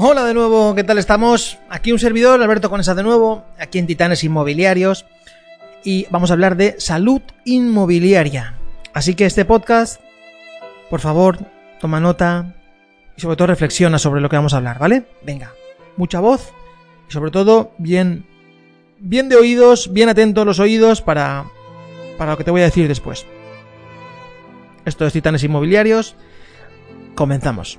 Hola de nuevo, ¿qué tal estamos? Aquí un servidor, Alberto Conesa de nuevo, aquí en Titanes Inmobiliarios, y vamos a hablar de salud inmobiliaria. Así que este podcast, por favor, toma nota y sobre todo reflexiona sobre lo que vamos a hablar, ¿vale? Venga, mucha voz y sobre todo bien de oídos, bien atentos los oídos para lo que te voy a decir después. Esto es Titanes Inmobiliarios, comenzamos.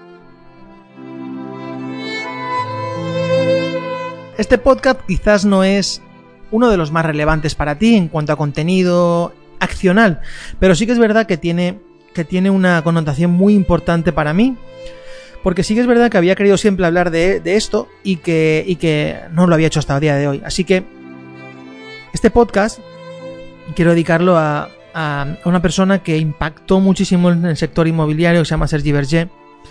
Este podcast quizás no es uno de los más relevantes para ti en cuanto a contenido accional, pero sí que es verdad que tiene una connotación muy importante para mí, porque sí que es verdad que había querido siempre hablar de esto y que no lo había hecho hasta el día de hoy. Así que este podcast quiero dedicarlo a una persona que impactó muchísimo en el sector inmobiliario, que se llama Sergi Berger,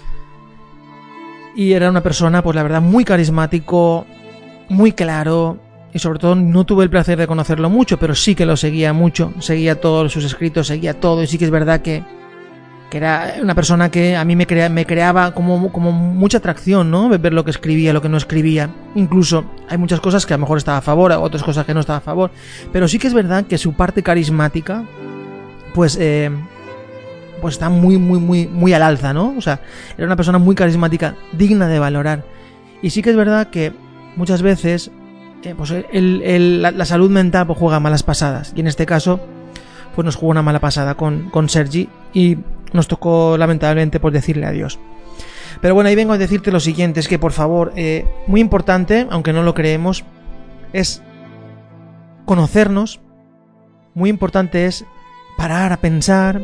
y era una persona, pues la verdad, muy carismático, muy claro, y sobre todo no tuve el placer de conocerlo mucho, pero sí que lo seguía mucho, seguía todos sus escritos, seguía todo, y sí que es verdad que era una persona que a mí me creaba como mucha atracción, ¿no? Ver lo que escribía, lo que no escribía. Incluso hay muchas cosas que a lo mejor estaba a favor, otras cosas que no estaba a favor, pero sí que es verdad que su parte carismática pues está muy al alza, ¿no? O sea, era una persona muy carismática, digna de valorar. Y sí que es verdad que muchas veces pues la salud mental pues juega malas pasadas, y en este caso pues nos jugó una mala pasada con Sergi y nos tocó lamentablemente pues decirle adiós. Pero bueno, ahí vengo a decirte lo siguiente, es que por favor, muy importante, aunque no lo creemos, es conocernos. Muy importante es parar a pensar,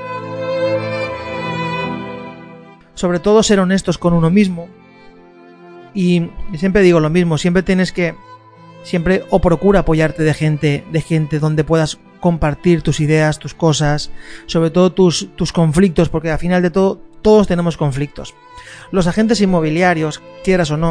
sobre todo ser honestos con uno mismo. Y siempre digo lo mismo, siempre procura apoyarte de gente donde puedas compartir tus ideas, tus cosas, sobre todo tus conflictos, porque al final de todo, todos tenemos conflictos. Los agentes inmobiliarios, quieras o no,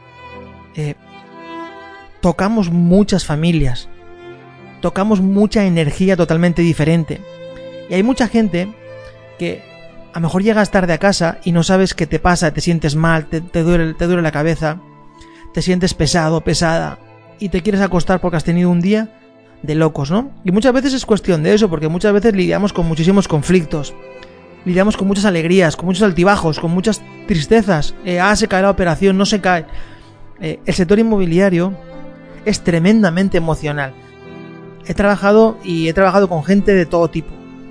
tocamos muchas familias, tocamos mucha energía totalmente diferente. Y hay mucha gente que a lo mejor llegas tarde a casa y no sabes qué te pasa, te sientes mal, te duele la cabeza, te sientes pesado, pesada, y te quieres acostar porque has tenido un día de locos, ¿no? Y muchas veces es cuestión de eso, porque muchas veces lidiamos con muchísimos conflictos, lidiamos con muchas alegrías, con muchos altibajos, con muchas tristezas. Se cae la operación, no se cae. El sector inmobiliario es tremendamente emocional. He trabajado con gente de todo tipo,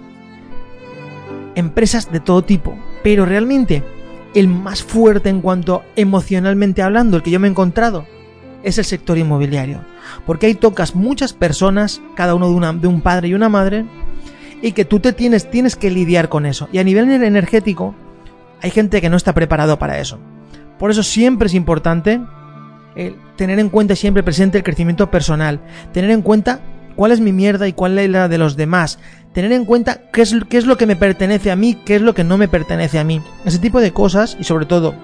empresas de todo tipo, pero realmente el más fuerte en cuanto emocionalmente hablando, el que yo me he encontrado, es el sector inmobiliario, porque ahí tocas muchas personas, cada uno de un padre y una madre, y que tú tienes que lidiar con eso. Y a nivel energético hay gente que no está preparado para eso. Por eso siempre es importante tener en cuenta, siempre presente, el crecimiento personal, tener en cuenta cuál es mi mierda y cuál es la de los demás, tener en cuenta qué es lo que me pertenece a mí, qué es lo que no me pertenece a mí. Ese tipo de cosas, y sobre todo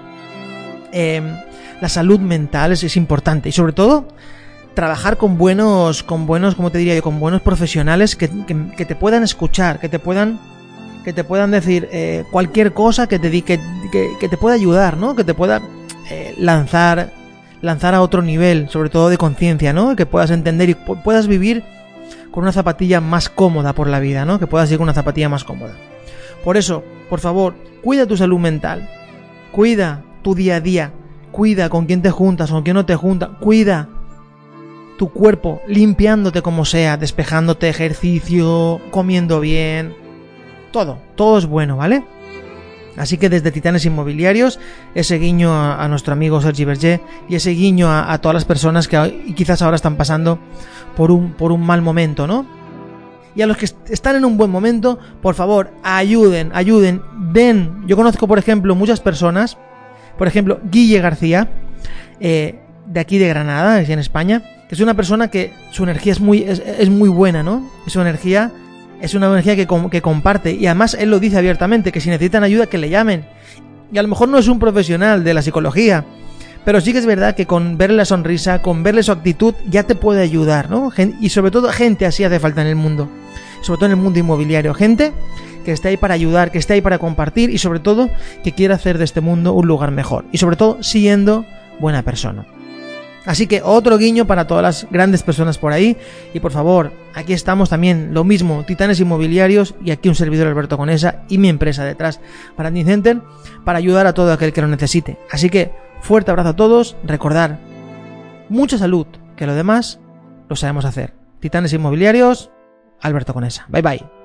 la salud mental es importante, y sobre todo trabajar con buenos, como te diría yo, con buenos profesionales que te puedan escuchar, que te puedan decir cualquier cosa que te pueda ayudar, ¿no? Que te pueda lanzar a otro nivel, sobre todo de conciencia, ¿no? Que puedas entender y puedas vivir con una zapatilla más cómoda por la vida, ¿no? Que puedas ir con una zapatilla más cómoda. Por eso, por favor, cuida tu salud mental, cuida tu día a día, cuida con quién te juntas, con quién no te juntas, cuida tu cuerpo, limpiándote como sea, despejándote, ejercicio, comiendo bien, todo es bueno, ¿vale? Así que desde Titanes Inmobiliarios, ese guiño a nuestro amigo Sergi Berger, y ese guiño a todas las personas que quizás ahora están pasando por un mal momento, ¿no? Y a los que están en un buen momento, por favor, ayuden, den. Yo conozco, por ejemplo, muchas personas, por ejemplo, Guille García, de aquí de Granada, en España, que es una persona que su energía es muy buena, ¿no? Su energía es una energía que comparte, y además él lo dice abiertamente, que si necesitan ayuda que le llamen. Y a lo mejor no es un profesional de la psicología, pero sí que es verdad que con verle la sonrisa, con verle su actitud, ya te puede ayudar, ¿no? Y sobre todo gente así hace falta en el mundo, sobre todo en el mundo inmobiliario, gente que esté ahí para ayudar, que esté ahí para compartir y sobre todo que quiera hacer de este mundo un lugar mejor y sobre todo siendo buena persona. Así que otro guiño para todas las grandes personas por ahí y por favor, aquí estamos también, lo mismo, Titanes Inmobiliarios y aquí un servidor Alberto Conesa y mi empresa detrás, Branding Center, para ayudar a todo aquel que lo necesite. Así que fuerte abrazo a todos, recordar, mucha salud, que lo demás lo sabemos hacer. Titanes Inmobiliarios, Alberto Conesa. Bye bye.